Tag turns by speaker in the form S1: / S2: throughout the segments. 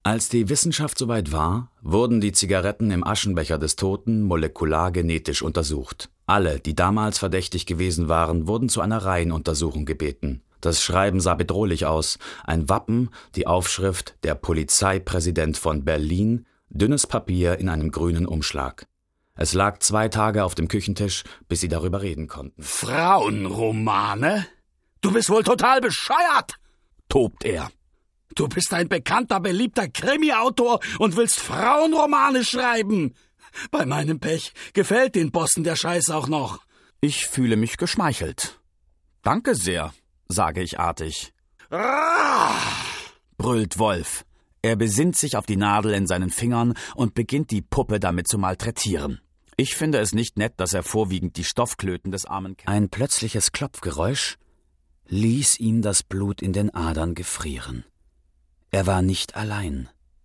S1: Als die Wissenschaft soweit war, wurden die Zigaretten im Aschenbecher des Toten molekulargenetisch untersucht. Alle, die damals verdächtig gewesen waren, wurden zu einer Reihenuntersuchung gebeten. Das Schreiben sah bedrohlich aus. Ein Wappen, die Aufschrift »Der Polizeipräsident von Berlin«, dünnes Papier in einem grünen Umschlag. Es lag 2 Tage auf dem Küchentisch, bis sie darüber reden konnten.
S2: »Frauenromane? Du bist wohl total bescheuert«, tobt er. »Du bist ein bekannter, beliebter Krimi-Autor und willst Frauenromane schreiben. Bei meinem Pech gefällt den Bossen der Scheiß auch noch.«
S3: Ich fühle mich geschmeichelt. »Danke sehr«, sage ich artig.
S2: Ah!
S3: Brüllt Wolf. Er besinnt sich auf die Nadel in seinen Fingern und beginnt die Puppe damit zu malträtieren. Ich finde es nicht nett, dass er vorwiegend die Stoffklöten des armen Kerls...
S1: Ein plötzliches Klopfgeräusch ließ ihm das Blut in den Adern gefrieren. Er war nicht allein.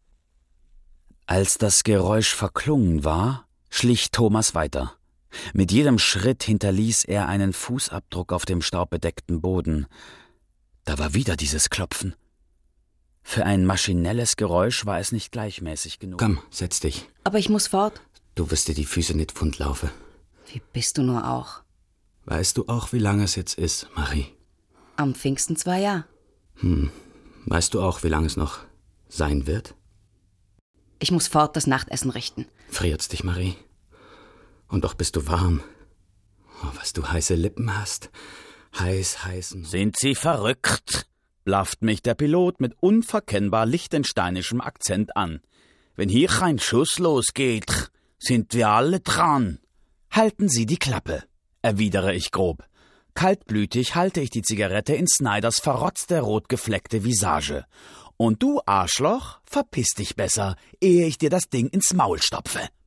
S1: Als das Geräusch verklungen war, schlich Thomas weiter. Mit jedem Schritt hinterließ er einen Fußabdruck auf dem staubbedeckten Boden. Da war wieder dieses Klopfen. Für ein maschinelles Geräusch war es nicht gleichmäßig genug.
S4: Komm, setz dich.
S5: Aber ich muss fort.
S4: Du wirst dir die Füße nicht wund laufen.
S5: Wie bist du nur auch?
S4: Weißt du auch, wie lange es jetzt ist, Marie?
S5: Am Pfingsten 2 Jahre.
S4: Weißt du auch, wie lange es noch sein wird?
S5: Ich muss fort das Nachtessen richten.
S4: Friert's dich, Marie? Und doch bist du warm. Oh, was du heiße Lippen hast. Heißen.
S3: »Sind Sie verrückt?«, blafft mich der Pilot mit unverkennbar liechtensteinischem Akzent an. »Wenn hier kein Schuss losgeht, sind wir alle dran.« »Halten Sie die Klappe«, erwidere ich grob. Kaltblütig halte ich die Zigarette in Snyders verrotzte, rotgefleckte Visage. »Und du, Arschloch, verpiss dich besser, ehe ich dir das Ding ins Maul stopfe.«